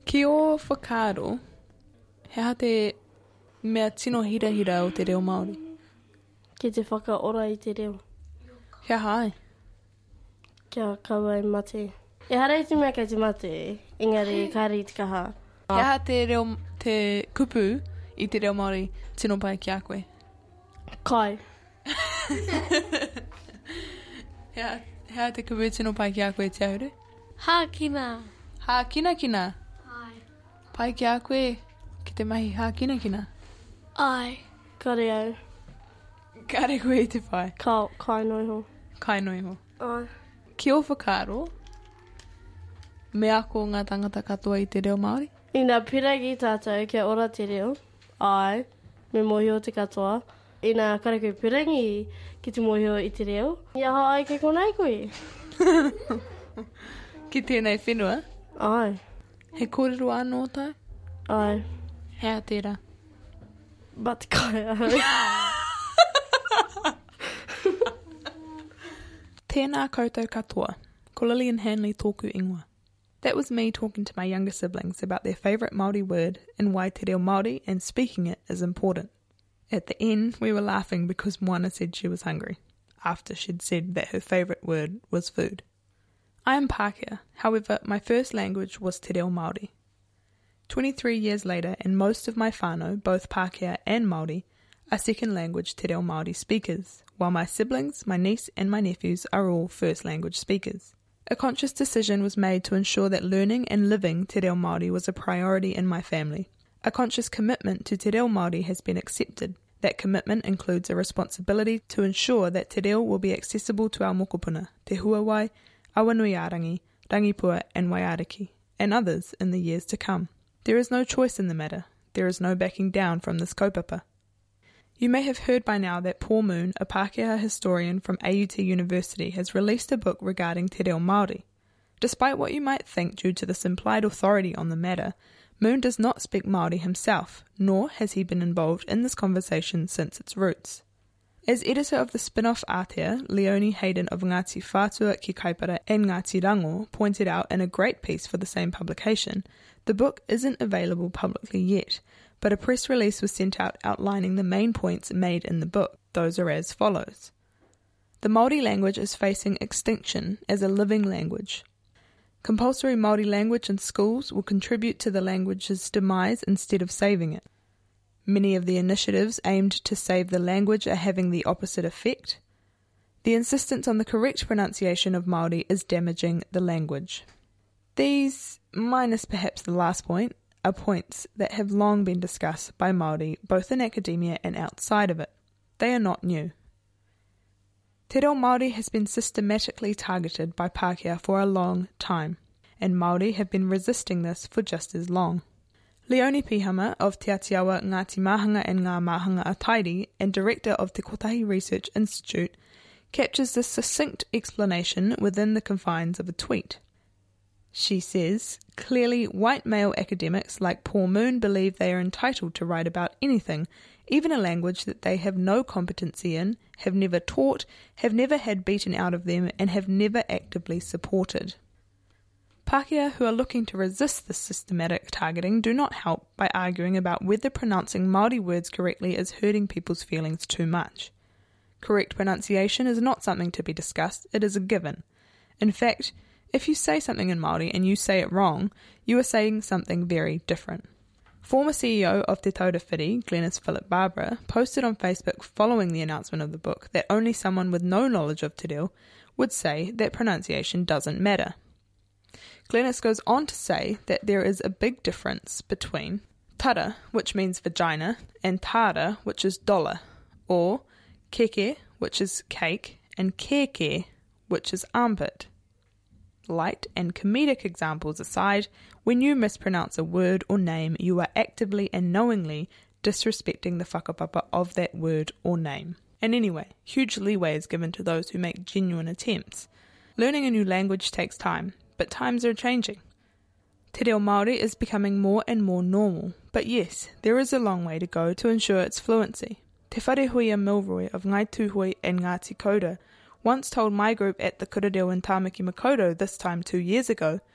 Ki o whakaaro, he ha te mea tino hira o te reo Māori. Ki te whakaora i te reo. Kia hai. Kia kaua i mate. E hara i te mea kei te mate, engari kāri te kaha. Kia ha te reo, te kupu i te reo Māori tino pai ki a koe. Kai. Hea te kupu tino pai ki a koe te aure? Hākina. Ha kina kina. Ai. Pai ki a koe ki te mahi ha kina kina. Ai. Kare au. Kare koe i te pai. Kai noi ho. Kai noi ho. Ai. Ki o whakaaro, me ako ngā tangata katoa i te reo Māori? Ina piragi tātou kia ora te reo. Ai. Me mohio te katoa. Ina kare koe pirangi ki te mohio i te reo. Ia haai ke konei koe. Ki tēnei whenua, Ai. he kōrero anō tai? Ai. Hea tērā. But kai au. Tēnā koutou katoa, ko Lillian Hanley tōku ingoa. That was me talking to my younger siblings about their favourite Māori word and why te reo Māori and speaking it is important. At the end, we were laughing because Moana said she was hungry, after she'd said that her favourite word was food. I am Pākehā, however, my first language was te reo Māori. 23 years later, and most of my whānau, both Pākehā and Māori, are second language te reo Māori speakers, while my siblings, my niece and my nephews are all first language speakers. A conscious decision was made to ensure that learning and living te reo Māori was a priority in my family. A conscious commitment to te reo Māori has been accepted. That commitment includes a responsibility to ensure that te reo will be accessible to our mokopuna, te huawai, Awanuiarangi, Rangipua and Waiariki, and others in the years to come. There is no choice in the matter. There is no backing down from this kaupapa. You may have heard by now that Paul Moon, a Pākehā historian from AUT University, has released a book regarding te reo Māori. Despite what you might think due to this implied authority on the matter, Moon does not speak Māori himself, nor has he been involved in this conversation since its roots. As editor of the spin-off Aotea, Leonie Hayden of Ngāti Whātua ki Kaipara and Ngāti Rango pointed out in a great piece for the same publication, the book isn't available publicly yet, but a press release was sent out outlining the main points made in the book. Those are as follows. The Māori language is facing extinction as a living language. Compulsory Māori language in schools will contribute to the language's demise instead of saving it. Many of the initiatives aimed to save the language are having the opposite effect. The insistence on the correct pronunciation of Māori is damaging the language. These, minus perhaps the last point, are points that have long been discussed by Māori both in academia and outside of it. They are not new. Te reo Māori has been systematically targeted by Pākehā for a long time, and Māori have been resisting this for just as long. Leonie Pihama of Te Atiawa Ngāti Mahanga and Ngā Mahanga Atairi and director of Te Kotahi Research Institute captures this succinct explanation within the confines of a tweet. She says, clearly white male academics like Paul Moon believe they are entitled to write about anything, even a language that they have no competency in, have never taught, have never had beaten out of them, and have never actively supported. Pākehā who are looking to resist this systematic targeting do not help by arguing about whether pronouncing Māori words correctly is hurting people's feelings too much. Correct pronunciation is not something to be discussed, it is a given. In fact, if you say something in Māori and you say it wrong, you are saying something very different. Former CEO of Te Taurewhiri, Glenys Philip Barbara, posted on Facebook following the announcement of the book that only someone with no knowledge of te reo would say that pronunciation doesn't matter. Glenys goes on to say that there is a big difference between tara, which means vagina, and tara, which is dollar, or keke, which is cake, and keke, which is armpit. Light and comedic examples aside, when you mispronounce a word or name, you are actively and knowingly disrespecting the whakapapa of that word or name. And anyway, huge leeway is given to those who make genuine attempts. Learning a new language takes time, but times are changing. Te reo Māori is becoming more and more normal, but yes, there is a long way to go to ensure its fluency. Te Wharehuia Milroy of Ngai Tūhoe and Ngāti Koura once told my group at the Kurareo in Tāmaki Makaurau this time 2 years ago,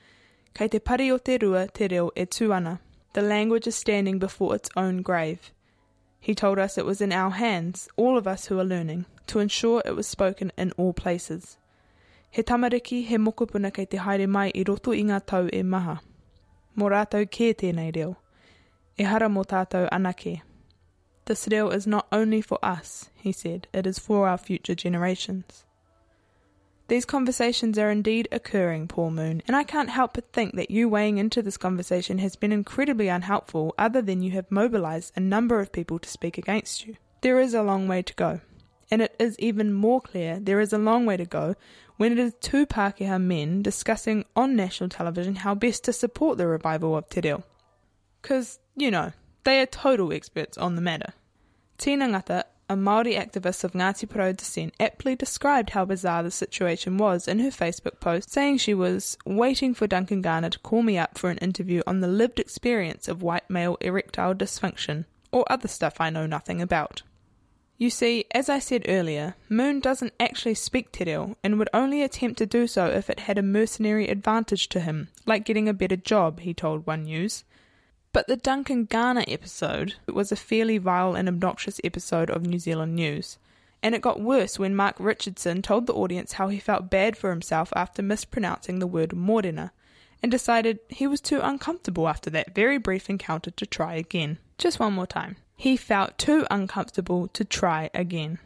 Kei te pari o te rua te reo e tū ana. The language is standing before its own grave. He told us it was in our hands, all of us who are learning, to ensure it was spoken in all places. He tamariki he mokopuna kei te haere mai I roto I ngā tau e maha. Mō rātou kē tēnei reo. E hara mō tātou anake. This reo is not only for us, he said, it is for our future generations. These conversations are indeed occurring, Paul Moon, and I can't help but think that you weighing into this conversation has been incredibly unhelpful other than you have mobilised a number of people to speak against you. There is a long way to go, and it is even more clear there is a long way to go when it is two Pākehā men discussing on national television how best to support the revival of te reo. 'Cause, you know, they are total experts on the matter. Tina Ngata, a Māori activist of Ngāti Porou descent, aptly described how bizarre the situation was in her Facebook post, saying she was waiting for Duncan Garner to call me up for an interview on the lived experience of white male erectile dysfunction, or other stuff I know nothing about. You see, as I said earlier, Moon doesn't actually speak te reo and would only attempt to do so if it had a mercenary advantage to him, like getting a better job, he told One News. But the Duncan Garner episode was a fairly vile and obnoxious episode of New Zealand news, and it got worse when Mark Richardson told the audience how he felt bad for himself after mispronouncing the word morena, and decided he was too uncomfortable after that very brief encounter to try again. Just one more time. He felt too uncomfortable to try again.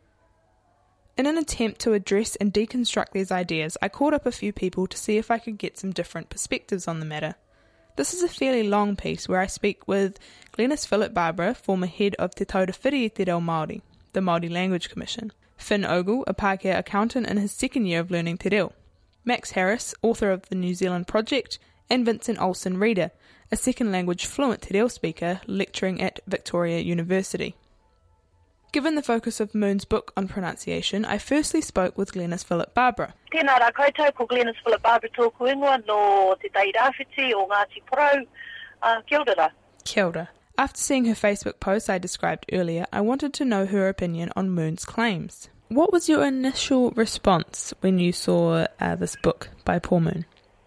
In an attempt to address and deconstruct these ideas, I called up a few people to see if I could get some different perspectives on the matter. This is a fairly long piece where I speak with Glenys Philip-Barbara, former head of Te Taurewhiri I Te Reo Māori, the Māori Language Commission, Finn Ogle, a Pākehā accountant in his second year of learning te reo, Max Harris, author of the New Zealand Project, and Vincent Olsen Reader, a second language fluent te reo speaker lecturing at Victoria University. Given the focus of Moon's book on pronunciation, I firstly spoke with Glenys Philip-Barbara. Tēnā rā koutou, ko Glenys Philip-Barbara tōku ingoa no te Tairāwhiti o Ngāti Porou. Kia ora. Kia ora. After seeing her Facebook post I described earlier, I wanted to know her opinion on Moon's claims. What was your initial response when you saw this book by Paul Moon?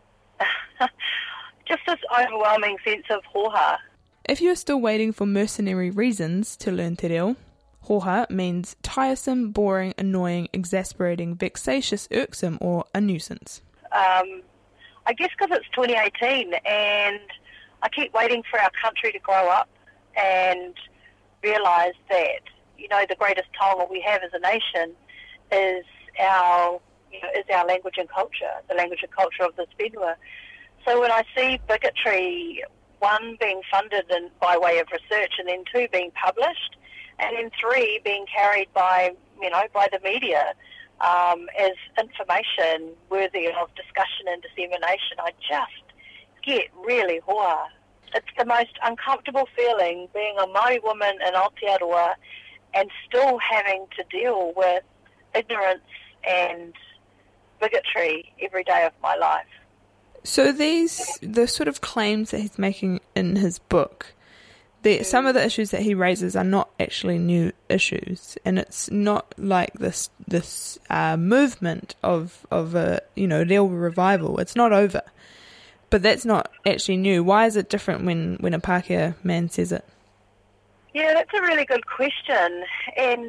Just this overwhelming sense of hoha. If you are still waiting for mercenary reasons to learn te reo, hoha means tiresome, boring, annoying, exasperating, vexatious, irksome, or a nuisance. I guess because it's 2018 and I keep waiting for our country to grow up and realise that, you know, the greatest taonga we have as a nation is our language and culture, the language and culture of this whenua. So when I see bigotry, one, being funded by way of research, and then two, being published, and then three, being carried by the media as information worthy of discussion and dissemination, I just get really hoa. It's the most uncomfortable feeling being a Māori woman in Aotearoa and still having to deal with ignorance and bigotry every day of my life. So the sort of claims that he's making in his book, some of the issues that he raises are not actually new issues, and it's not like this movement of a real revival. It's not over, but that's not actually new. Why is it different when a Pākehā man says it? Yeah, that's a really good question, and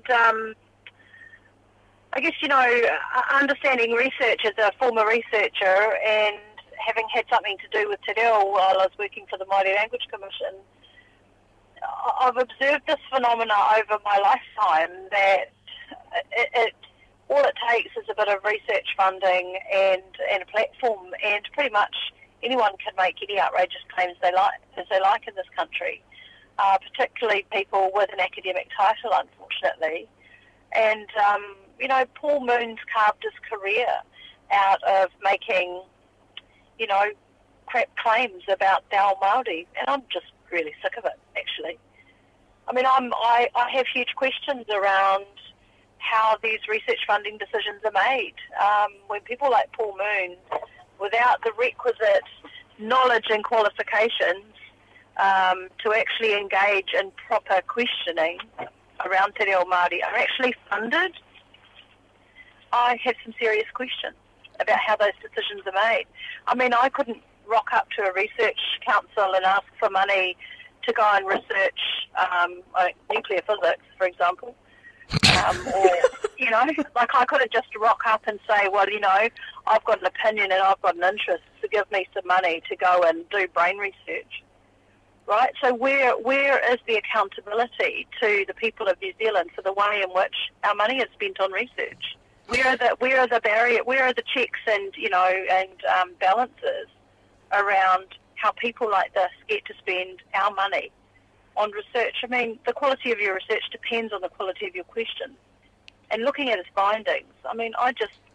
I guess understanding research as a former researcher and having had something to do with te reo while I was working for the Māori Language Commission, I've observed this phenomena over my lifetime that all it takes is a bit of research funding and a platform, and pretty much anyone can make any outrageous claims they like in this country, particularly people with an academic title, unfortunately. And, Paul Moon's carved his career out of making crap claims about te ao Māori, and I'm just really sick of it, actually. I mean, I have huge questions around how these research funding decisions are made. When people like Paul Moon, without the requisite knowledge and qualifications to actually engage in proper questioning around te reo Māori, are actually funded, I have some serious questions about how those decisions are made. I mean, I couldn't rock up to a research council and ask for money to go and research nuclear physics, for example. Or, you know, like I couldn't just rock up and say, well, you know, I've got an opinion and I've got an interest, so give me some money to go and do brain research. Right? So where is the accountability to the people of New Zealand for the way in which our money is spent on research? Where are the barrier? Where are the checks and balances around how people like this get to spend our money on research? I mean, the quality of your research depends on the quality of your questions. And looking at his findings, I mean, I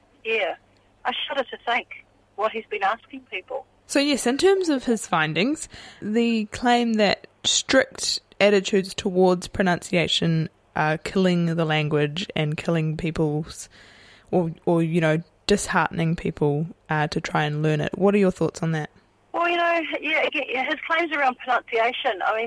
shudder to think what he's been asking people. So yes, in terms of his findings, the claim that strict attitudes towards pronunciation are killing the language and killing people's, or you know, disheartening people to try and learn it. What are your thoughts on that? Well, you know, his claims around pronunciation, I mean,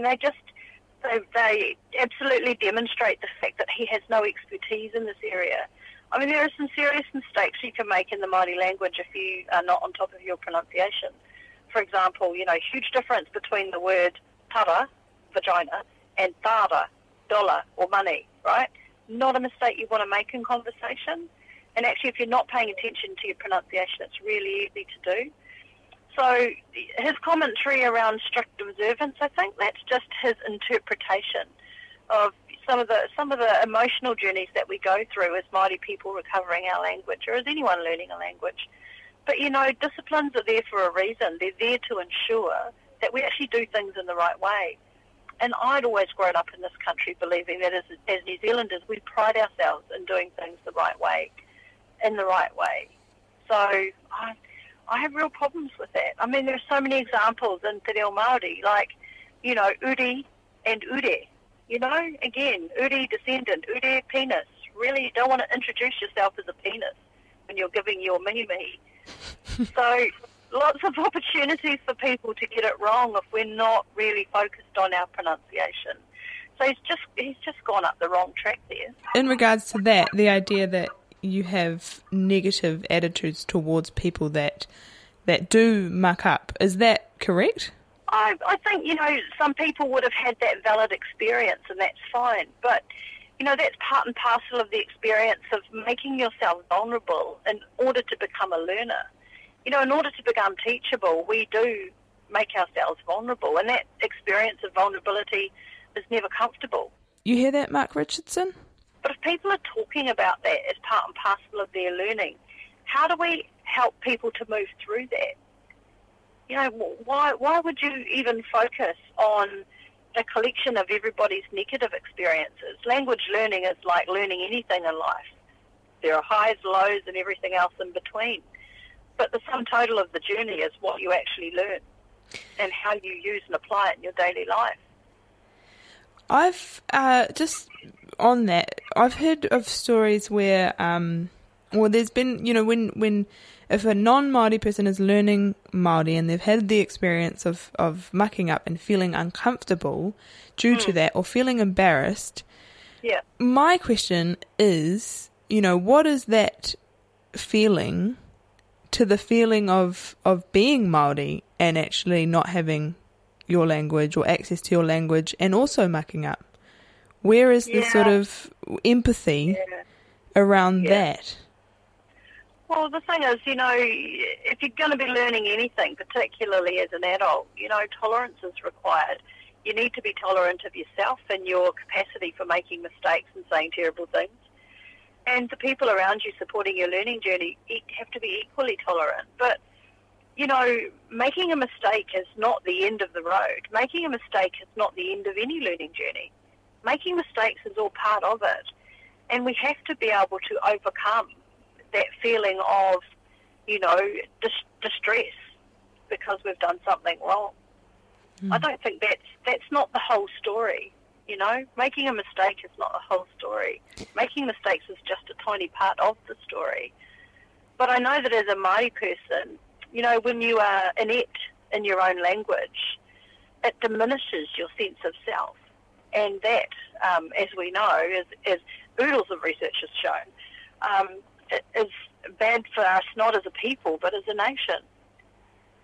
they absolutely demonstrate the fact that he has no expertise in this area. I mean, there are some serious mistakes you can make in the Māori language if you are not on top of your pronunciation. For example, you know, huge difference between the word tara, vagina, and tara, dollar or money, right? Not a mistake you want to make in conversation. And actually, if you're not paying attention to your pronunciation, it's really easy to do. So his commentary around strict observance, I think that's just his interpretation of some of the emotional journeys that we go through as Māori people recovering our language, or as anyone learning a language. But, you know, disciplines are there for a reason. They're there to ensure that we actually do things in the right way. And I'd always grown up in this country believing that as New Zealanders, we pride ourselves in doing things the right way, in the right way. So I have real problems with that. I mean, there are so many examples in Te Reo Māori, like, you know, uri and ure. You know, again, uri descendant, ure penis. Really, you don't want to introduce yourself as a penis when you're giving your mihi-mihi. So lots of opportunities for people to get it wrong if we're not really focused on our pronunciation. So he's just gone up the wrong track there. In regards to that, the idea that you have negative attitudes towards people that do muck up, is that correct? I think, you know, some people would have had that valid experience and that's fine, but, you know, that's part and parcel of the experience of making yourself vulnerable in order to become a learner. You know, in order to become teachable, we do make ourselves vulnerable, and that experience of vulnerability is never comfortable. You hear that, Mark Richardson? But if people are talking about that as part and parcel of their learning, how do we help people to move through that? You know, why would you even focus on a collection of everybody's negative experiences? Language learning is like learning anything in life. There are highs, lows, and everything else in between. But the sum total of the journey is what you actually learn and how you use and apply it in your daily life. I've, just on that, I've heard of stories where, there's been, you know, when if a non-Māori person is learning Māori and they've had the experience of mucking up and feeling uncomfortable due to that, or feeling embarrassed, yeah. My question is, you know, what is that feeling to the feeling of being Māori and actually not having your language or access to your language and also mucking up? Where is the sort of empathy around that? Well, the thing is, you know, if you're going to be learning anything, particularly as an adult, you know, tolerance is required. You need to be tolerant of yourself and your capacity for making mistakes and saying terrible things. And the people around you supporting your learning journey have to be equally tolerant. But, you know, making a mistake is not the end of the road. Making a mistake is not the end of any learning journey. Making mistakes is all part of it. And we have to be able to overcome that feeling of, you know, distress because we've done something wrong. I don't think that's not the whole story, you know. Making a mistake is not the whole story. Making mistakes is just a tiny part of the story. But I know that as a Māori person, you know, when you are inept in your own language, it diminishes your sense of self. And that, as we know, as oodles of research has shown, it is bad for us not as a people but as a nation.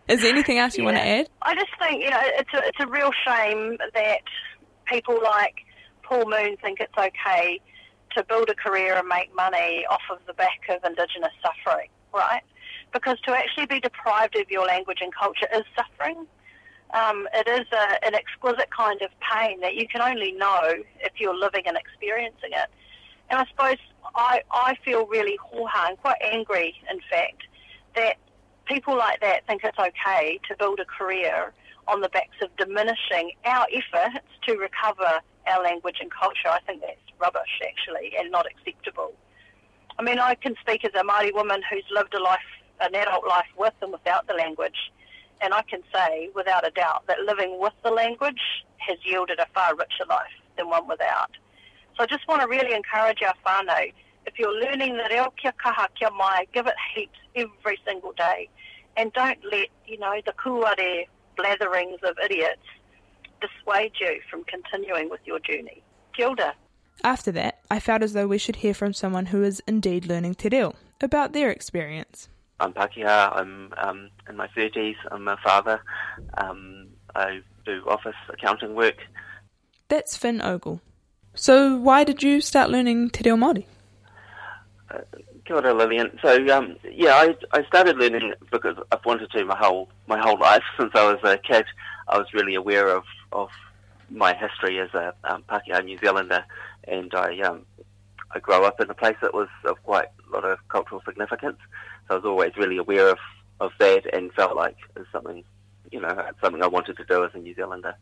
Is there anything else you want to add? I just think, it's a real shame that people like Paul Moon think it's okay to build a career and make money off of the back of Indigenous suffering, right? Because to actually be deprived of your language and culture is suffering. It is an exquisite kind of pain that you can only know if you're living and experiencing it. And I suppose I feel really hoha and quite angry, in fact, that people like that think it's okay to build a career on the backs of diminishing our efforts to recover our language and culture. I think that's rubbish, actually, and not acceptable. I mean, I can speak as a Māori woman who's lived an adult life with and without the language, and I can say, without a doubt, that living with the language has yielded a far richer life than one without. So I just want to really encourage our whānau, if you're learning the reo kia kaha kia mai, give it heaps every single day, and don't let, the kuare blatherings of idiots dissuade you from continuing with your journey. Kia ora. After that, I felt as though we should hear from someone who is indeed learning te reo, about their experience. I'm Pākehā, I'm in my 30s, I'm a father, I do office accounting work. That's Finn Ogle. So why did you start learning te reo Māori? Kia ora, Lillian. So, I started learning because I've wanted to my whole life. Since I was a kid, I was really aware of my history as a Pākehā New Zealander, and I grew up in a place that was of quite a lot of cultural significance. So I was always really aware of that and felt like it was something I wanted to do as a New Zealander.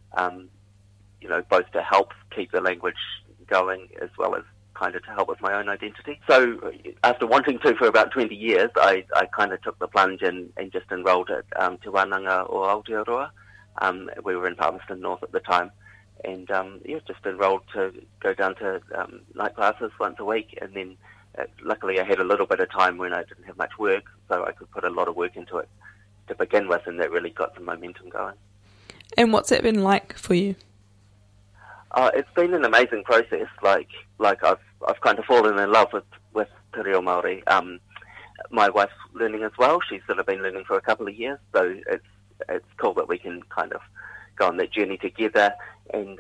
Both to help keep the language going as well as kind of to help with my own identity. So after wanting to for about 20 years, I kind of took the plunge and just enrolled at Te Wānanga o Aotearoa. We were in Palmerston North at the time. And just enrolled to go down to night classes once a week. And then luckily I had a little bit of time when I didn't have much work, so I could put a lot of work into it to begin with, and that really got some momentum going. And what's it been like for you? It's been an amazing process. Like I've kind of fallen in love with te reo Māori. My wife's learning as well. She's sort of been learning for a couple of years, so it's cool that we can kind of go on that journey together. And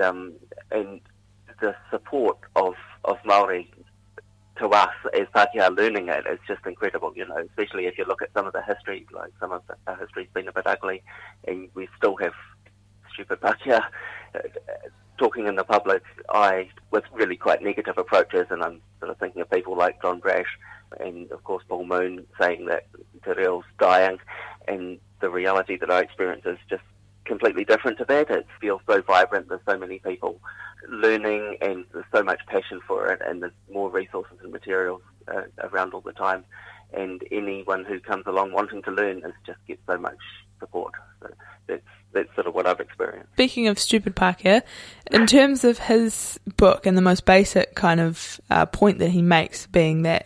the support of Māori to us as Pākehā learning it is just incredible. Especially if you look at some of the history. Like some of our history's been a bit ugly, and we still have stupid Pākehā talking in the public eye with really quite negative approaches, and I'm sort of thinking of people like John Brash and of course Paul Moon saying that te reo's dying, and the reality that I experience is just completely different to that. It feels so vibrant, there's so many people learning and there's so much passion for it, and there's more resources and materials around all the time, and anyone who comes along wanting to learn just gets so much support. So that's sort of what I've experienced. Speaking of stupid Pākehā, in terms of his book and the most basic kind of point that he makes being that,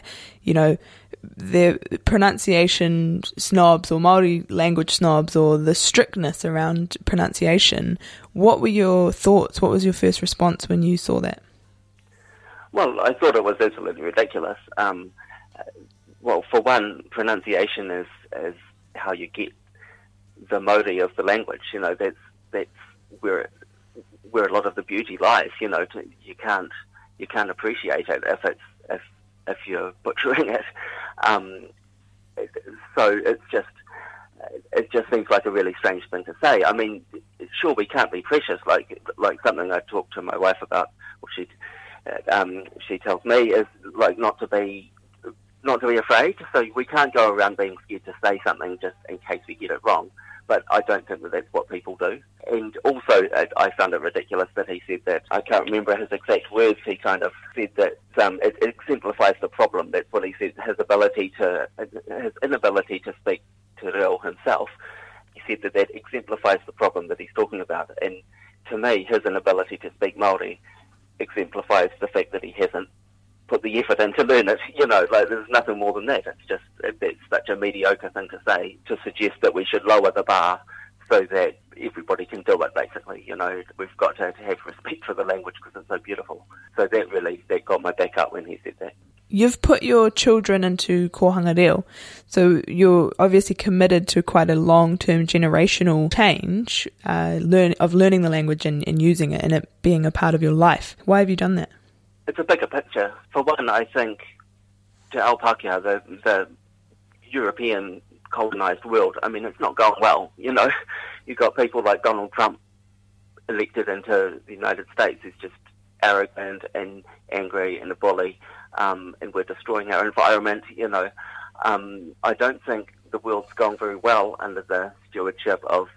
the pronunciation snobs or Māori language snobs or the strictness around pronunciation, what were your thoughts? What was your first response when you saw that? Well, I thought it was absolutely ridiculous. Well, for one, pronunciation is how you get the Māori of the language. That's where a lot of the beauty lies. You can't appreciate it if you're butchering it. So it just seems like a really strange thing to say. I mean, sure, we can't be precious. Like something I talked to my wife about, or she tells me, is like not to be afraid. So we can't go around being scared to say something just in case we get it wrong. But I don't think that that's what people do. And also, I found it ridiculous that he said that, I can't remember his exact words, he kind of said that it exemplifies the problem. That's what he said, his inability to speak te reo himself. He said that exemplifies the problem that he's talking about. And to me, his inability to speak Māori exemplifies the fact that he hasn't put the effort in to learn it. There's nothing more than that. It's such a mediocre thing to say, to suggest that we should lower the bar so that everybody can do it, basically. We've got to have respect for the language because it's so beautiful. So that got my back up when he said that. You've put your children into Kohanga Reo, so you're obviously committed to quite a long-term generational change of learning the language and using it and it being a part of your life. Why have you done that? It's a bigger picture. For one, I think Te Ao Pākehā, the European colonised world, I mean, it's not going well, you know. You've got people like Donald Trump elected into the United States who's just arrogant and angry and a bully, and we're destroying our environment, you know. I don't think the world's gone very well under the stewardship of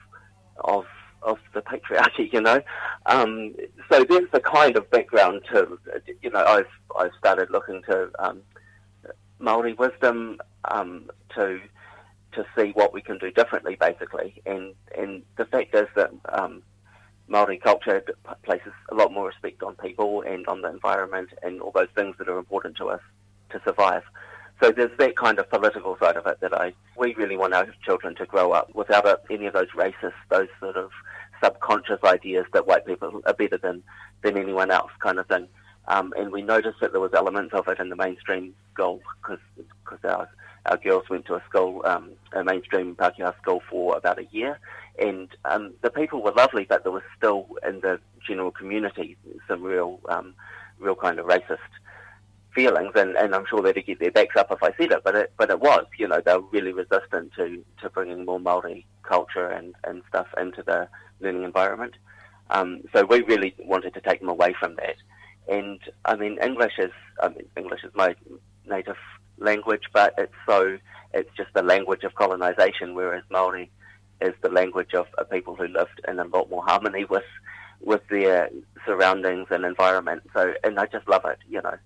the patriarchy, you know. So there's the kind of background to, you know, I've started looking to Māori wisdom to see what we can do differently, basically. And the fact is that Māori culture places a lot more respect on people and on the environment and all those things that are important to us to survive. So there's that kind of political side of it that we really want our children to grow up without any of those racist, those sort of subconscious ideas that white people are better than anyone else kind of thing. And we noticed that there was elements of it in the mainstream school because our girls went to a school, a mainstream Pākehā school for about a year. And the people were lovely, but there was still in the general community some real kind of racist feelings, and I'm sure they'd get their backs up if I said it, but it was, you know, they were really resistant to bringing more Māori culture and stuff into the learning environment. So we really wanted to take them away from that. And I mean, English is my native language, but it's just the language of colonisation, whereas Māori is the language of people who lived in a lot more harmony with their surroundings and environment. So, and I just love it, you know.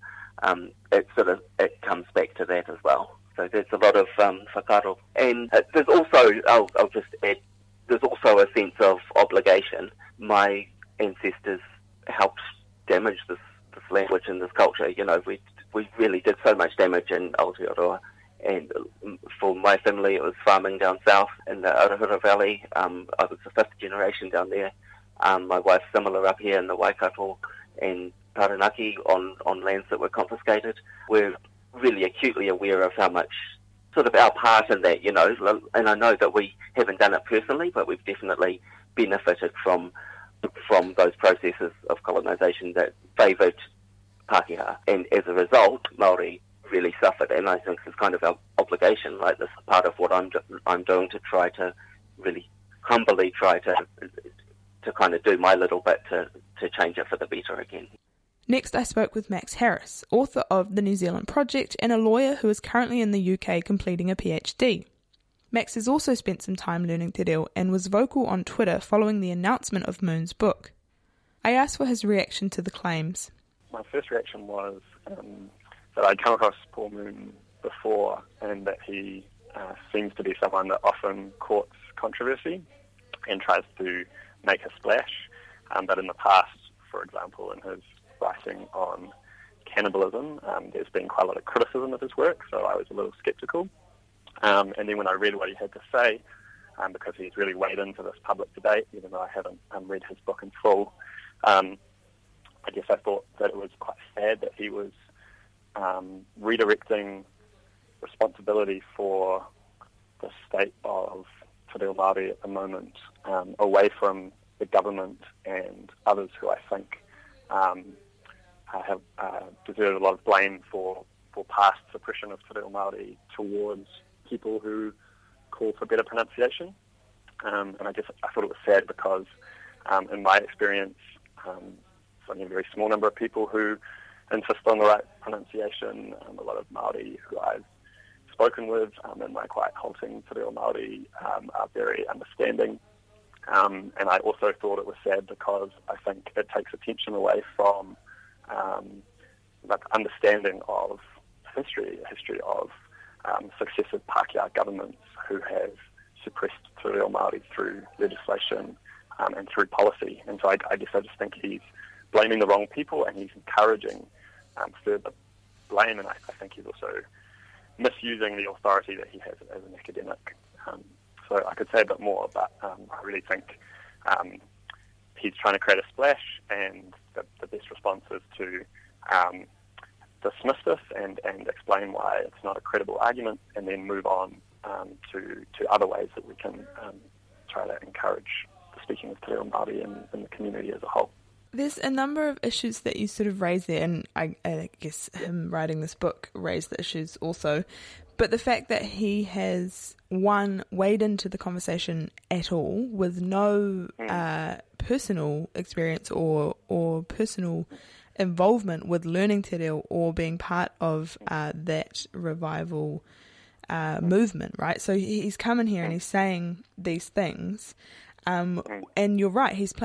It comes back to that as well. So there's a lot of whakaaro. And there's also, I'll just add, there's also a sense of obligation. My ancestors helped damage this language and this culture. You know, we really did so much damage in Aotearoa. And for my family, it was farming down south in the Arahura Valley. I was the fifth generation down there. My wife's similar up here in the Waikato and Taranaki on lands that were confiscated. We're really acutely aware of how much sort of our part in that, you know, and I know that we haven't done it personally, but we've definitely benefited from those processes of colonisation that favoured Pākehā, and as a result, Māori really suffered, and I think it's kind of our obligation, like this is part of what I'm doing to try to really humbly try to kind of do my little bit to change it for the better again. Next, I spoke with Max Harris, author of The New Zealand Project and a lawyer who is currently in the UK completing a PhD. Max has also spent some time learning te reo and was vocal on Twitter following the announcement of Moon's book. I asked for his reaction to the claims. My first reaction was that I'd come across Paul Moon before and that he seems to be someone that often courts controversy and tries to make a splash. But in the past, for example, in his writing on cannibalism, there's been quite a lot of criticism of his work, so I was a little sceptical. And then when I read what he had to say, because he's really weighed into this public debate, even though I haven't read his book in full, I guess I thought that it was quite sad that he was redirecting responsibility for the state of Te Reo Māori at the moment away from the government and others who I think have deserved a lot of blame for past suppression of Te Reo Māori towards people who call for better pronunciation. And I thought it was sad because in my experience, it's only a very small number of people who insist on the right pronunciation. A lot of Māori who I've spoken with in my quite halting Te Reo Māori are very understanding. And I also thought it was sad because I think it takes attention away from understanding of history, a history of successive Pākehā governments who have suppressed Te Reo Māori through legislation and through policy. And so I guess I just think he's blaming the wrong people and he's encouraging further blame, and I think he's also misusing the authority that he has as an academic. So I could say a bit more, but I really think he's trying to create a splash, and the best response is to dismiss this and explain why it's not a credible argument, and then move on to other ways that we can try to encourage the speaking of Te Reo Māori in the community as a whole. There's a number of issues that you sort of raise there, and I guess him writing this book raised the issues also. But the fact that he has, one, weighed into the conversation at all with no personal experience or personal involvement with learning te reo or being part of that revival movement, right? So he's come in here and he's saying these things, and you're right, he's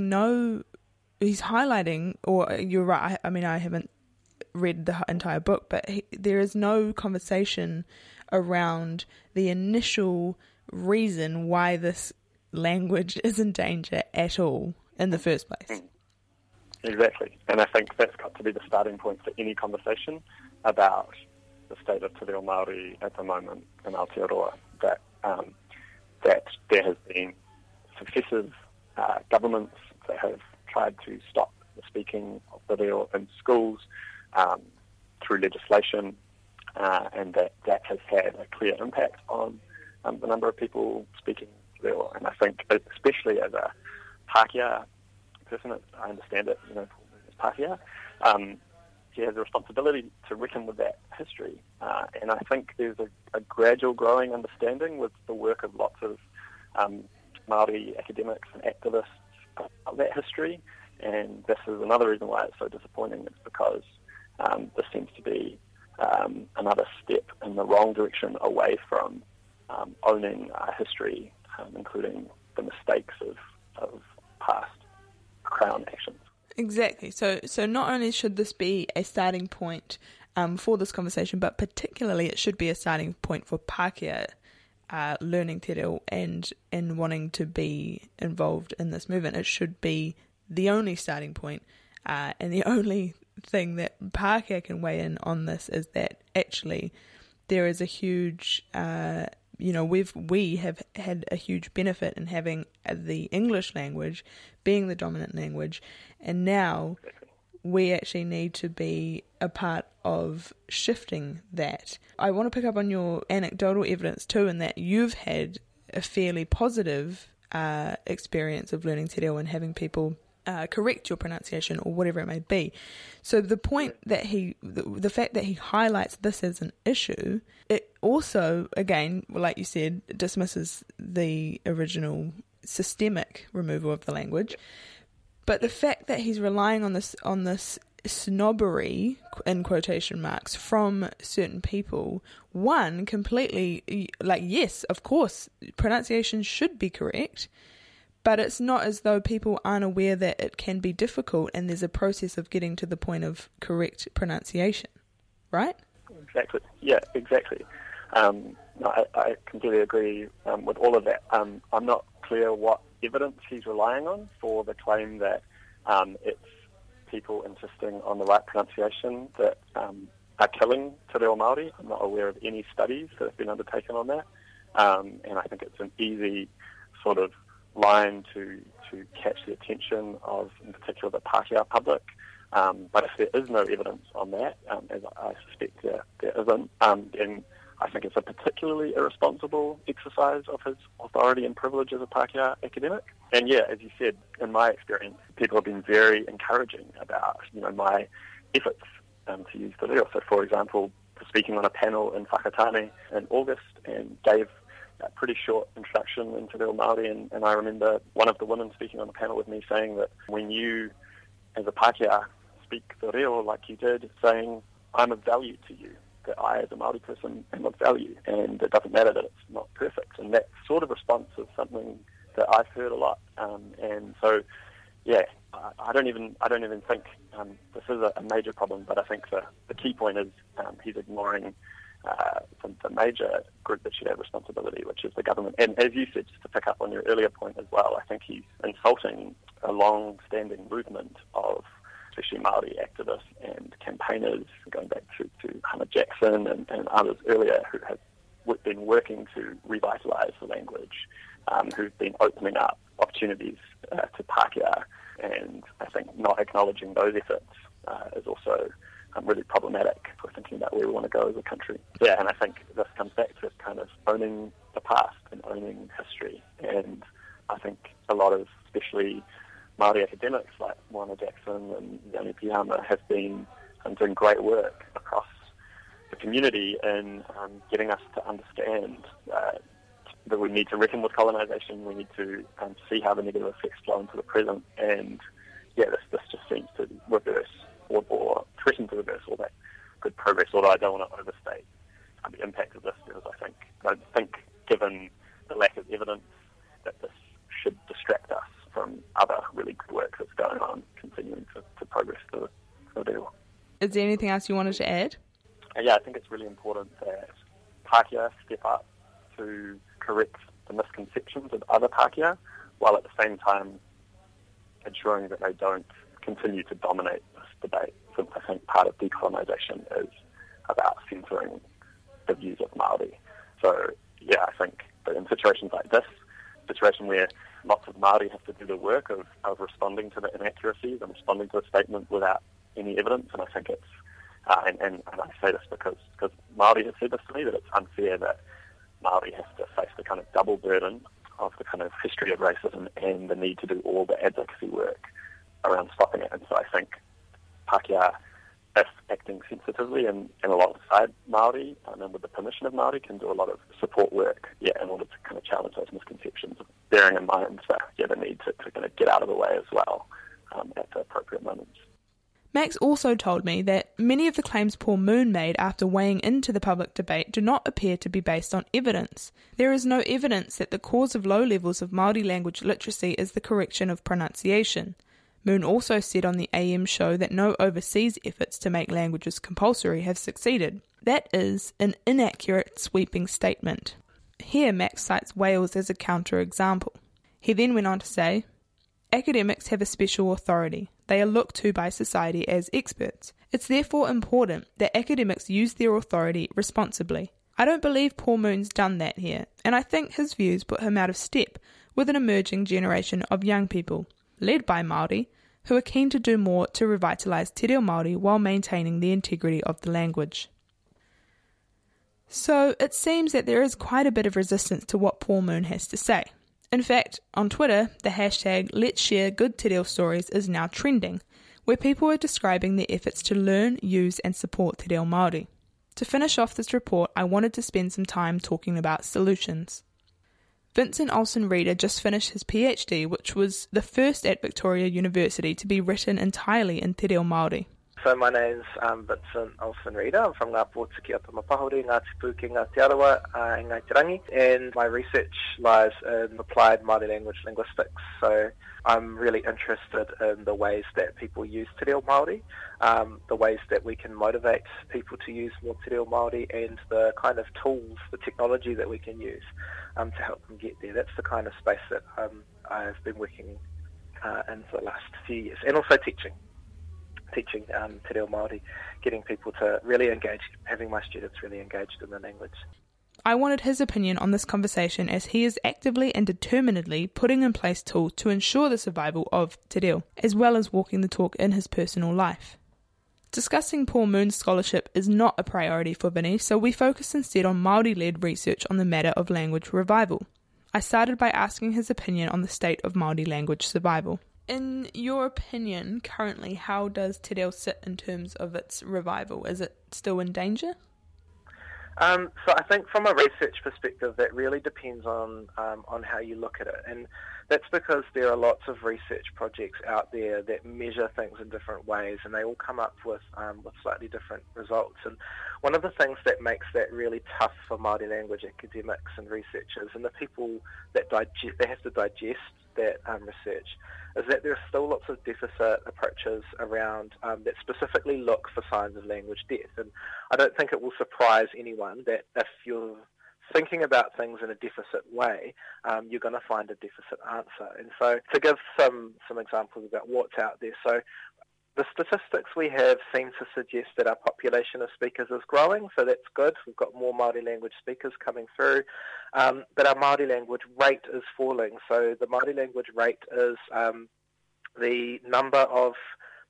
highlighting, or you're right, I mean, I haven't read the entire book, but there is no conversation around the initial reason why this language is in danger at all in the first place. Exactly, and I think that's got to be the starting point for any conversation about the state of Te Reo Māori at the moment in Aotearoa, that there has been successive governments that have tried to stop the speaking of Te Reo in schools through legislation, and that has had a clear impact on the number of people speaking Te Reo. And I think, especially as a Pākehā person, I understand it, as Pākehā, he has a responsibility to reckon with that history. And I think there's a gradual growing understanding with the work of lots of Māori academics and activists of that history. And this is another reason why it's so disappointing. It's because this seems to be another step in the wrong direction away from owning our history, including the mistakes of past Crown actions. Exactly. So not only should this be a starting point for this conversation, but particularly it should be a starting point for Pākehā learning te reo and wanting to be involved in this movement. It should be the only starting point, and the only thing that Pākehā can weigh in on this is that actually there is a huge, we have had a huge benefit in having the English language being the dominant language, and now we actually need to be a part of shifting that. I want to pick up on your anecdotal evidence too, in that you've had a fairly positive experience of learning te reo and having people correct your pronunciation or whatever it may be. So the point that the fact that he highlights this as an issue, it also, again, like you said, dismisses the original systemic removal of the language. But the fact that he's relying on this snobbery, in quotation marks, from certain people, one, completely, yes, of course, pronunciation should be correct, but it's not as though people aren't aware that it can be difficult and there's a process of getting to the point of correct pronunciation, right? Exactly. Yeah, exactly. I completely agree with all of that. I'm not clear what evidence he's relying on for the claim that it's people insisting on the right pronunciation that are killing Te Reo Māori. I'm not aware of any studies that have been undertaken on that, and I think it's an easy sort of line to catch the attention of, in particular, the Pākehā public. But if there is no evidence on that, as I suspect there isn't, then I think it's a particularly irresponsible exercise of his authority and privilege as a Pākehā academic. And yeah, as you said, in my experience, people have been very encouraging about, my efforts to use te reo. So, for example, speaking on a panel in Whakatane in August and gave a pretty short introduction into Te Reo Māori, and I remember one of the women speaking on the panel with me saying that when you, as a Pākehā, speak te reo like you did, saying, I'm of value to you, that I, as a Māori person, am of value, and it doesn't matter that it's not perfect. And that sort of response is something that I've heard a lot. And so, yeah, I don't even think this is a major problem, but I think the key point is he's ignoring the major group that should have responsibility, which is the government. And as you said, just to pick up on your earlier point as well, I think he's insulting a long-standing movement of especially Māori activists and campaigners, going back to Hannah Jackson and others earlier, who have been working to revitalise the language, who've been opening up opportunities to Pākehā. And I think not acknowledging those efforts is also really problematic for thinking about where we want to go as a country. Yeah, and I think this comes back to kind of owning the past and owning history. And I think a lot of, especially Māori academics like Moana Jackson and Yanni Piyama have been doing great work across the community in getting us to understand that we need to reckon with colonisation, we need to see how the negative effects flow into the present, and yeah, this just seems to reverse or threaten to reverse all that good progress, although I don't want to overstate the impact of this, because I think given the lack of evidence that this should distract us from other really good work that's going on, continuing to progress the deal. Is there anything else you wanted to add? Yeah, I think it's really important that Pākehā step up to correct the misconceptions of other Pākehā, while at the same time ensuring that they don't continue to dominate this debate. So I think part of decolonisation is about censoring the views of Māori. So yeah, I think that in situations like this, situation where lots of Māori have to do the work of responding to the inaccuracies and responding to a statement without any evidence, and I think it's and I say this because Māori have said this to me, that it's unfair that Māori have to face the kind of double burden of the kind of history of racism and the need to do all the advocacy work around stopping it. And so I think Pākehā, if acting sensitively and alongside Māori and with the permission of Māori, can do a lot of support work in order to kind of challenge those misconceptions, bearing in mind the need to kind of get out of the way as well at the appropriate moments. Max also told me that many of the claims Paul Moon made after weighing into the public debate do not appear to be based on evidence. There is no evidence that the cause of low levels of Māori language literacy is the correction of pronunciation. Moon also said on the AM show that no overseas efforts to make languages compulsory have succeeded. That is an inaccurate, sweeping statement. Here Max cites Wales as a counter-example. He then went on to say, academics have a special authority. They are looked to by society as experts. It's therefore important that academics use their authority responsibly. I don't believe Paul Moon's done that here, and I think his views put him out of step with an emerging generation of young people, led by Māori, who are keen to do more to revitalise Te Reo Māori while maintaining the integrity of the language. So it seems that there is quite a bit of resistance to what Paul Moon has to say. In fact, on Twitter, the hashtag Let's Share Good Te Reo Stories is now trending, where people are describing their efforts to learn, use and support Te Reo Māori. To finish off this report, I wanted to spend some time talking about solutions. Vincent Olsen-Reader just finished his PhD, which was the first at Victoria University to be written entirely in Te Reo Māori. So my name's Vincent Olsen-Reader. I'm from Ngā Pōtiki o Tamapahori, Ngā Tipu, Ngā Te Arawa, and Ngāi Te Rangi. And my research lies in applied Māori language linguistics. So I'm really interested in the ways that people use Te Reo Māori, the ways that we can motivate people to use more Te Reo Māori, and the kind of tools, the technology that we can use to help them get there. That's the kind of space that I've been working in for the last few years. And also teaching Te Reo Māori, getting people to really engage, having my students really engaged in the language. I wanted his opinion on this conversation, as he is actively and determinedly putting in place tools to ensure the survival of Te Reo, as well as walking the talk in his personal life. Discussing Paul Moon's scholarship is not a priority for Vinny, so we focus instead on Māori-led research on the matter of language revival. I started by asking his opinion on the state of Māori language survival. In your opinion, currently, how does Te Reo sit in terms of its revival? Is it still in danger? So I think from a research perspective, that really depends on how you look at it. And that's because there are lots of research projects out there that measure things in different ways, and they all come up with slightly different results. And one of the things that makes that really tough for Māori language academics and researchers, and the people that they have to digest that research, is that there are still lots of deficit approaches around that specifically look for signs of language death. And I don't think it will surprise anyone that if you're thinking about things in a deficit way, you're going to find a deficit answer. And so to give some examples about what's out there, so the statistics we have seem to suggest that our population of speakers is growing, so that's good. We've got more Māori language speakers coming through, but our Māori language rate is falling. So the Māori language rate is the number of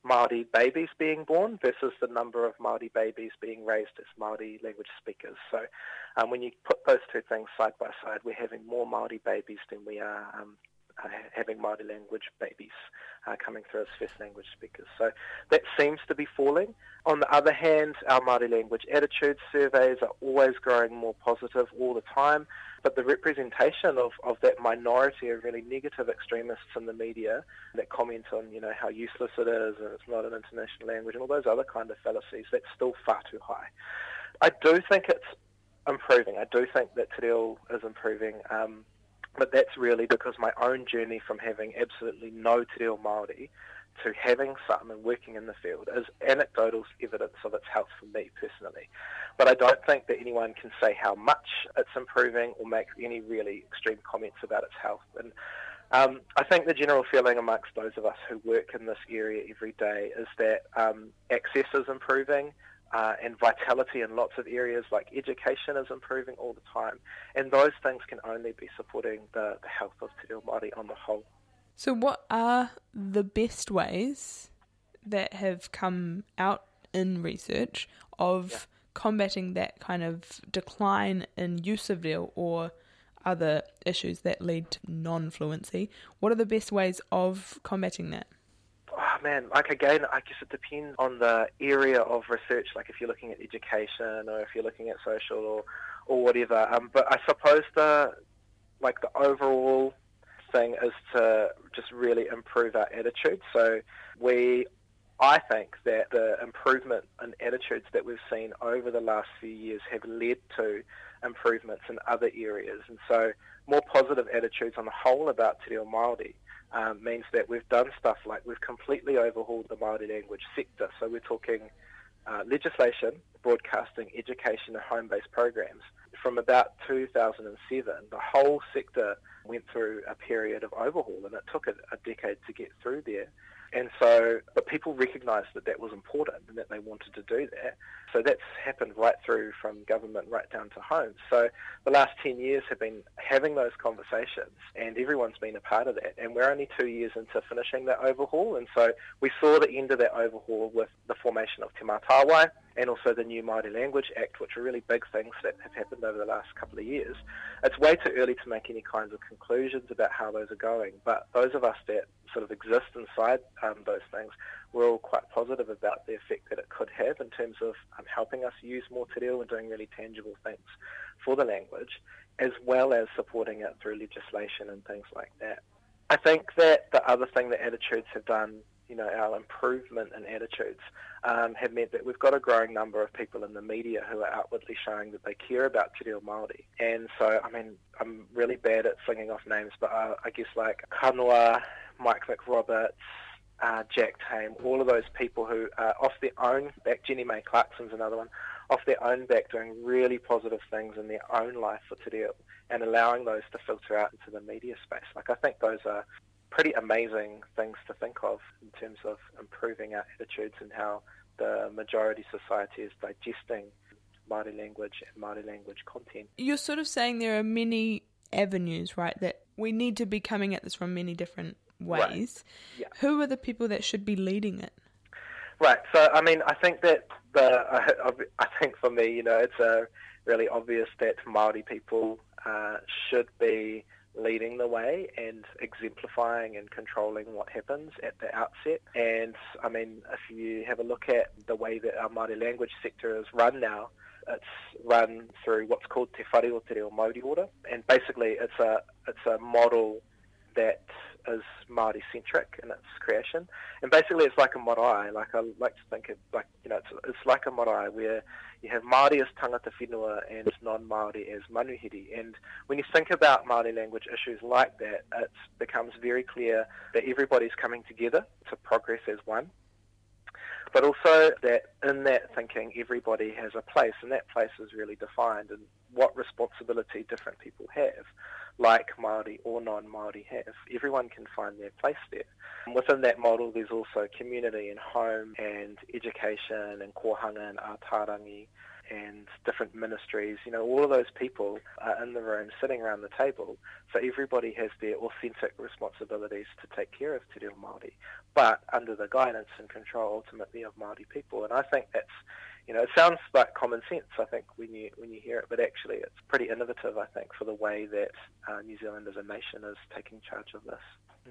Māori babies being born versus the number of Māori babies being raised as Māori language speakers. So when you put those two things side by side, we're having more Māori babies than we are having Māori language babies coming through as first language speakers. So that seems to be falling. On the other hand, our Māori language attitude surveys are always growing more positive all the time, but the representation of that minority of really negative extremists in the media that comment on, how useless it is and it's not an international language and all those other kind of fallacies, that's still far too high. I do think it's improving. I do think that Te Reo is improving. But that's really because my own journey from having absolutely no Te Reo Māori to having some and working in the field is anecdotal evidence of its health for me personally. But I don't think that anyone can say how much it's improving or make any really extreme comments about its health. And I think the general feeling amongst those of us who work in this area every day is that access is improving, and vitality in lots of areas like education is improving all the time. And those things can only be supporting the health of Te Reo Māori on the whole. So what are the best ways that have come out in research of combating that kind of decline in use of reo or other issues that lead to non-fluency? What are the best ways of combating that? Oh man, again, I guess it depends on the area of research, like if you're looking at education or if you're looking at social or whatever. But I suppose the overall thing is to just really improve our attitude. So I think that the improvement in attitudes that we've seen over the last few years have led to improvements in other areas. And so more positive attitudes on the whole about Te Reo Māori means that we've done stuff like we've completely overhauled the Māori language sector. So we're talking legislation, broadcasting, education and home-based programs. From about 2007, the whole sector went through a period of overhaul, and it took a decade to get through there. And so, but people recognised that that was important and that they wanted to do that. So that's happened right through from government right down to home. So the last 10 years have been having those conversations and everyone's been a part of that. And we're only 2 years into finishing that overhaul. And so we saw the end of that overhaul with the formation of Te Mātāwai and also the new Māori Language Act, which are really big things that have happened over the last couple of years. It's way too early to make any kinds of conclusions about how those are going, but those of us that sort of exist inside those things, we're all quite positive about the effect that it could have in terms of helping us use more te reo and doing really tangible things for the language, as well as supporting it through legislation and things like that. I think that the other thing that attitudes have done, our improvement in attitudes have meant that we've got a growing number of people in the media who are outwardly showing that they care about Te Reo Māori. And so, I'm really bad at slinging off names, but I guess like Kanua, Mike McRoberts, Jack Tame, all of those people who are off their own back, Jenny May Clarkson's another one, off their own back doing really positive things in their own life for Te Reo and allowing those to filter out into the media space. I think those are pretty amazing things to think of in terms of improving our attitudes and how the majority society is digesting Māori language and Māori language content. You're sort of saying there are many avenues, right, that we need to be coming at this from many different ways. Right. Yeah. Who are the people that should be leading it? Right. So, I think that I think for me, it's really obvious that Māori people should be leading the way and exemplifying and controlling what happens at the outset. And if you have a look at the way that our Māori language sector is run now, it's run through what's called Te Whare o Te Reo Māori Order, and basically it's a model that is Māori-centric in its creation. And basically it's like a marae, I like to think it like, it's like a marae where you have Māori as tangata whenua and non-Māori as manuhiri. And when you think about Māori language issues like that, it becomes very clear that everybody's coming together to progress as one. But also that in that thinking, everybody has a place, and that place is really defined in what responsibility different people have, like Māori or non-Māori have. Everyone can find their place there. Within that model, there's also community and home and education and kohanga and ātārangi and different ministries, all of those people are in the room sitting around the table. So everybody has their authentic responsibilities to take care of Te Reo Māori, but under the guidance and control ultimately of Māori people. And I think that's, it sounds like common sense, I think, when you hear it, but actually it's pretty innovative, I think, for the way that New Zealand as a nation is taking charge of this.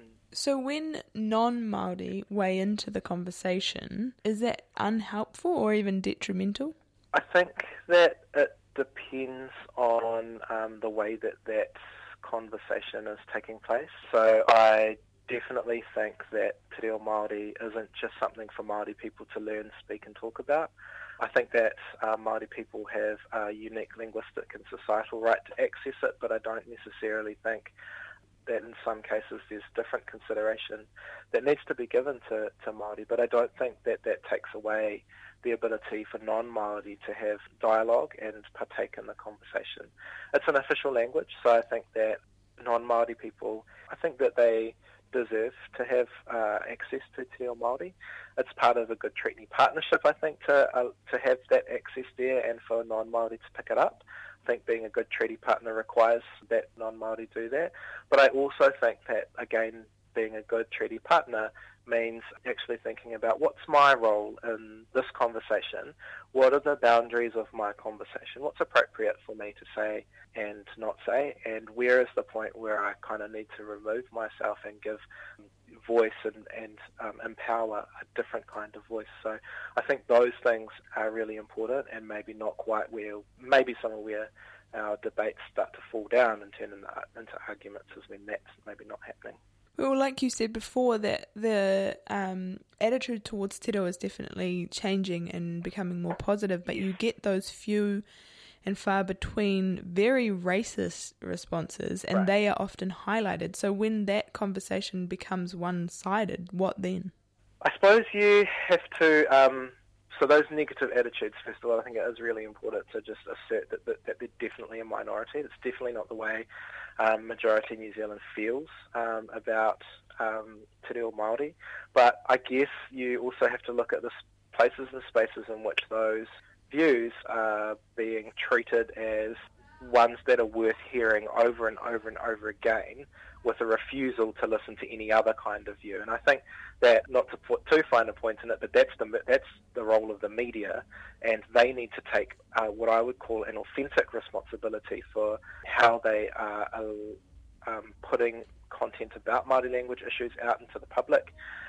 So when non-Māori weigh into the conversation, is that unhelpful or even detrimental? I think that it depends on the way that conversation is taking place. So I definitely think that Te Reo Māori isn't just something for Māori people to learn, speak and talk about. I think that Māori people have a unique linguistic and societal right to access it, but I don't necessarily think that in some cases there's different consideration that needs to be given to Māori, but I don't think that takes away the ability for non-Māori to have dialogue and partake in the conversation. It's an official language, so I think that non-Māori people, I think that they deserve to have access to Te Reo Māori. It's part of a good treaty partnership, I think, to have that access there and for non-Māori to pick it up. I think being a good treaty partner requires that non-Māori do that. But I also think that, again, being a good treaty partner means actually thinking about what's my role in this conversation, what are the boundaries of my conversation, what's appropriate for me to say and not say, and where is the point where I kind of need to remove myself and give voice and empower a different kind of voice. So I think those things are really important and maybe not quite maybe some of where our debates start to fall down and turn into arguments is when that's maybe not happening. Well, like you said before, that the attitude towards te reo is definitely changing and becoming more positive, but you get those few and far between very racist responses, and Right. they are often highlighted. So when that conversation becomes one-sided, what then? I suppose you have to, so those negative attitudes, first of all, I think it is really important to just assert that they're definitely a minority. It's definitely not the way majority New Zealand feels about Te Reo Māori. But I guess you also have to look at the places and spaces in which those views are being treated as ones that are worth hearing over and over and over again, with a refusal to listen to any other kind of view. And I think that, not to put too fine a point in it, but that's the role of the media, and they need to take what I would call an authentic responsibility for how they are putting content about Māori language issues out into the public.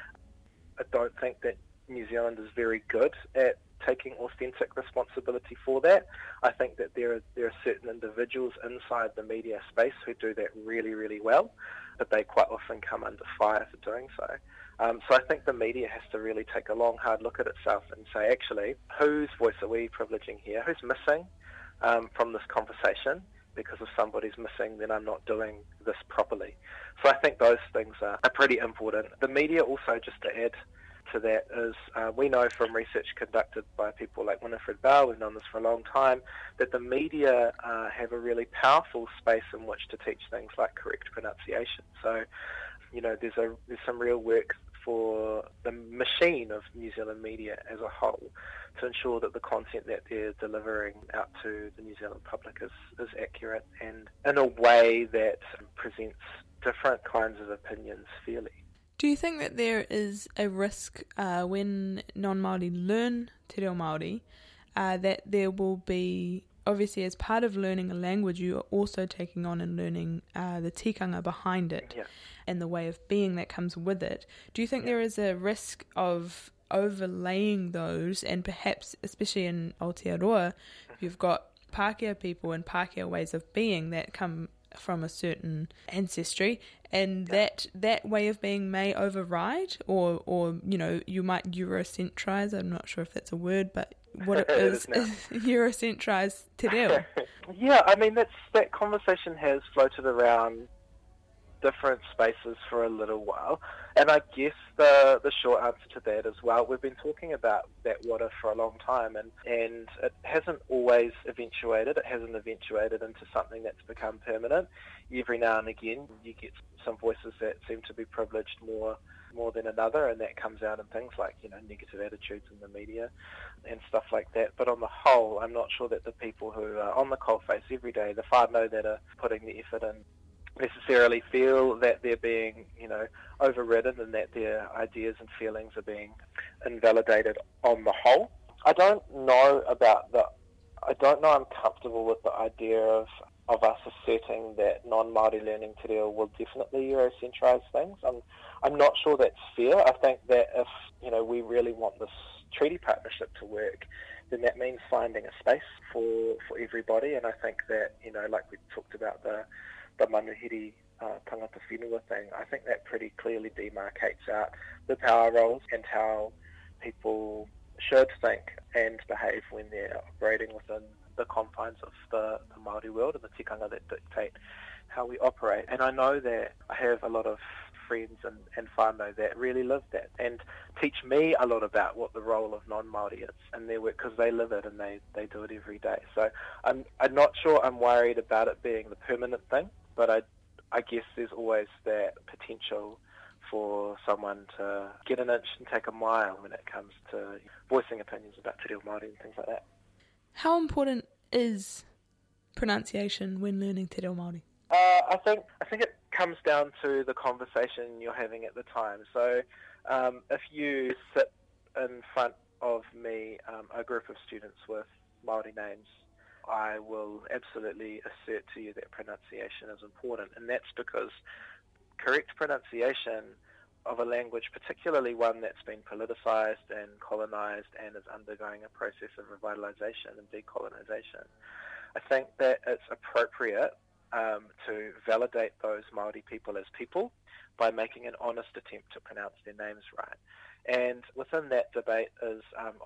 I don't think that New Zealand is very good at taking authentic responsibility for that. I think that there are certain individuals inside the media space who do that really, really well, but they quite often come under fire for doing so. So I think the media has to really take a long, hard look at itself and say, actually, whose voice are we privileging here? Who's missing from this conversation? Because if somebody's missing, then I'm not doing this properly. So I think those things are pretty important. The media also, just to add to that, is we know from research conducted by people like Winifred Bell, we've known this for a long time, that the media have a really powerful space in which to teach things like correct pronunciation. So, there's some real work for the machine of New Zealand media as a whole to ensure that the content that they're delivering out to the New Zealand public is accurate and in a way that presents different kinds of opinions fairly. Do you think that there is a risk when non-Māori learn Te Reo Māori that there will be, obviously as part of learning a language, you are also taking on and learning the tikanga behind it and the way of being that comes with it. Do you think there is a risk of overlaying those, and perhaps, especially in Aotearoa, you've got Pākehā people and Pākehā ways of being that come from a certain ancestry, and that way of being may override, or you might Eurocentrize. I'm not sure if that's a word, but what it is Eurocentrize Te Reo. Yeah, I mean that conversation has floated around different spaces for a little while, and I guess the short answer to that is, well, we've been talking about that what if for a long time, and it hasn't always eventuated. It hasn't eventuated into something that's become permanent. Every now and again you get some voices that seem to be privileged more more than another, and that comes out in things like, negative attitudes in the media and stuff like that. But on the whole, I'm not sure that the people who are on the coalface every day, the whānau that are putting the effort in, necessarily feel that they're being, overridden and that their ideas and feelings are being invalidated on the whole. I don't know I'm comfortable with the idea of us asserting that non-Māori learning te reo will definitely Eurocentralise things. I'm not sure that's fair. I think that if, we really want this treaty partnership to work, then that means finding a space for everybody. And I think that, like we talked about the manuhiri tangata whenua thing, I think that pretty clearly demarcates out the power roles and how people should think and behave when they're operating within the confines of the Māori world and the tikanga that dictate how we operate. And I know that I have a lot of friends and whānau that really live that and teach me a lot about what the role of non-Māori is in their work, because they live it and they do it every day. So I'm not sure I'm worried about it being the permanent thing, but I guess there's always that potential for someone to get an inch and take a mile when it comes to voicing opinions about te reo Māori and things like that. How important is pronunciation when learning te reo Māori? I think it comes down to the conversation you're having at the time. So if you sit in front of me, a group of students with Māori names, I will absolutely assert to you that pronunciation is important, and that's because correct pronunciation of a language, particularly one that's been politicised and colonised and is undergoing a process of revitalisation and decolonisation, I think that it's appropriate to validate those Māori people as people by making an honest attempt to pronounce their names right. And within that debate is,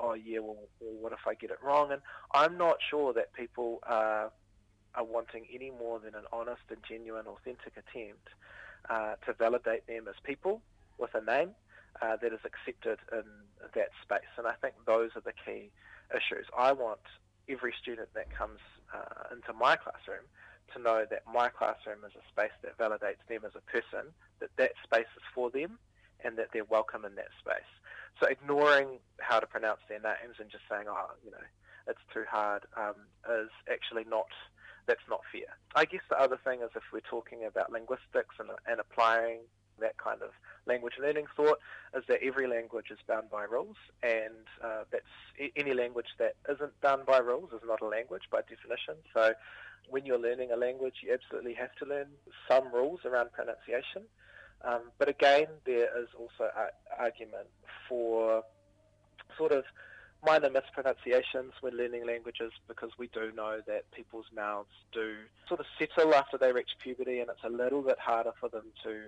what if I get it wrong? And I'm not sure that people are wanting any more than an honest and genuine, authentic attempt to validate them as people with a name that is accepted in that space. And I think those are the key issues. I want every student that comes into my classroom to know that my classroom is a space that validates them as a person, that space is for them, and that they're welcome in that space. So ignoring how to pronounce their names and just saying, it's too hard, is actually that's not fair. I guess the other thing is, if we're talking about linguistics and applying that kind of language learning thought, is that every language is bound by rules, and that's any language that isn't bound by rules is not a language by definition. So when you're learning a language, you absolutely have to learn some rules around pronunciation. But again, there is also argument for sort of minor mispronunciations when learning languages, because we do know that people's mouths do sort of settle after they reach puberty, and it's a little bit harder for them to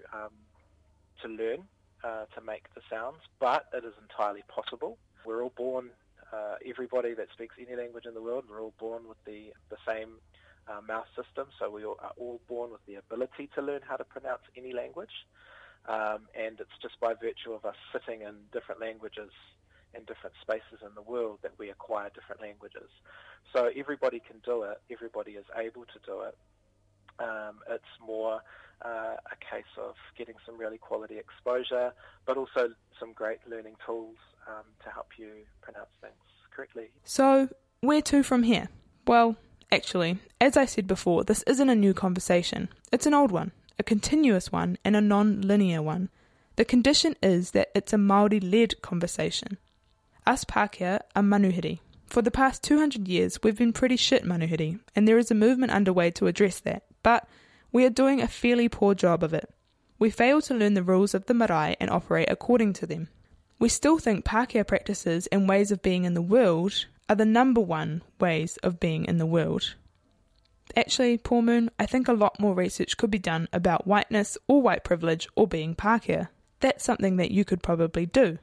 learn to make the sounds, but it is entirely possible. We're all born, everybody that speaks any language in the world, we're all born with the same mouth system, so we are all born with the ability to learn how to pronounce any language, and it's just by virtue of us sitting in different languages in different spaces in the world that we acquire different languages. So everybody can do it, everybody is able to do it. It's more a case of getting some really quality exposure, but also some great learning tools to help you pronounce things correctly. So, where to from here? Well, actually, as I said before, this isn't a new conversation. It's an old one, a continuous one, and a non-linear one. The condition is that it's a Māori-led conversation. Us Pākehā are manuhiri. For the past 200 years, we've been pretty shit manuhiri, and there is a movement underway to address that, but we are doing a fairly poor job of it. We fail to learn the rules of the marae and operate according to them. We still think Pākehā practices and ways of being in the world are the number one ways of being in the world. Actually, Paul Moon, I think a lot more research could be done about whiteness or white privilege or being Pākehā. That's something that you could probably do.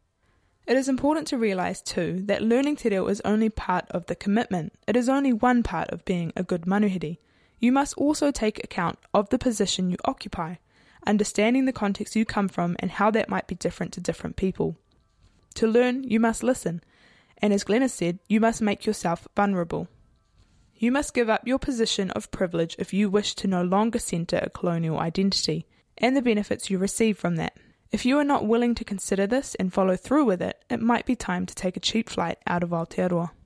It is important to realise too that learning te reo is only part of the commitment. It is only one part of being a good manuhiri. You must also take account of the position you occupy, understanding the context you come from and how that might be different to different people. To learn, you must listen, and as Glenn has said, you must make yourself vulnerable. You must give up your position of privilege if you wish to no longer centre a colonial identity, and the benefits you receive from that. If you are not willing to consider this and follow through with it, it might be time to take a cheap flight out of Aotearoa.